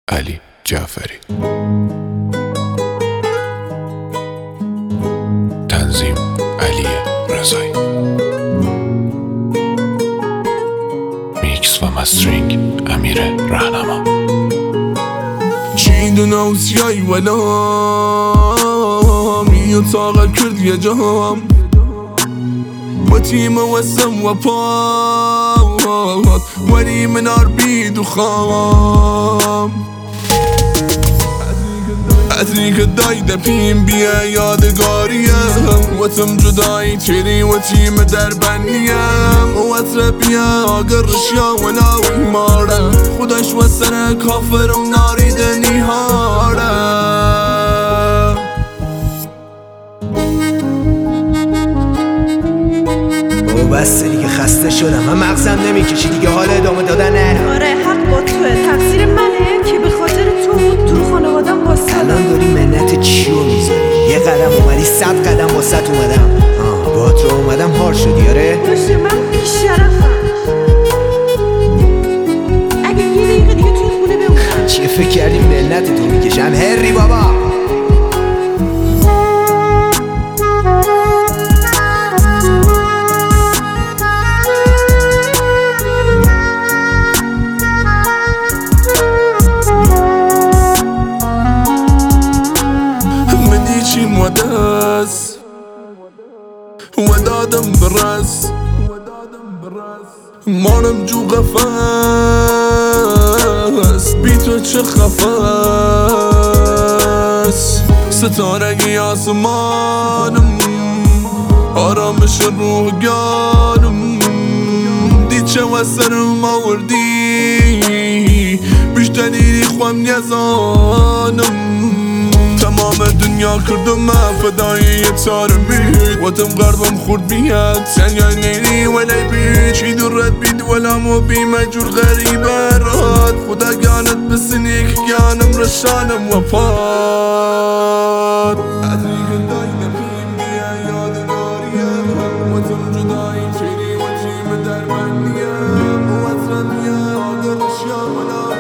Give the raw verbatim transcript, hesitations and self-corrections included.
علی جعفری. تنظیم علی رضایی. میکس و مسترینگ امیر رهنما. چی دونوسیایی ولا میو طاقت کرد یه جام با تیم وسم و پاد ولی من عربید و خام عطری که دایده پیم بیا یادگاریم وطم جدایی تیری و تیم در بندیم و عطر بیا آگرش یا و ناوی ماره خودش و سر کافر و ناریده نیهاره. بسته دیگه خسته شدم، من مغزم نمیکشی دیگه، حال ادامه دادن نره. آره حق با توه، تقصیر منه که به خاطر تو تو خانوادم واسه الان داری منت چیو میذاری؟ یه قدم اومدی صد قدم واسط اومدم. آه باهات رو اومدم هار شدی. آره باشه من بیشرفم، اگه یه دقیقه دیگه توی خونه بمونم چیه فکر کردی منت تو میکشم؟ هری بابا وداس ودادم براس مارم جو قفص بی تو چه خفص ستارگی آسمانم آرامش روح گانم دی چه و سرم آوردی بیشتری خوام نیزانم تمام دنیا کردم من فدای یه تارمید واتم قربم خورد بیاد سنیا نیری ولی بید چی درد بید ولا مو بی مجور غریبه راد خدا گانت بسنی که گانم رشانم و پاد عطری که دایده پیم بیا یادگاریم واتم جدایی چیری و چیم در بندیم و عطرم بیا آگرش یا منام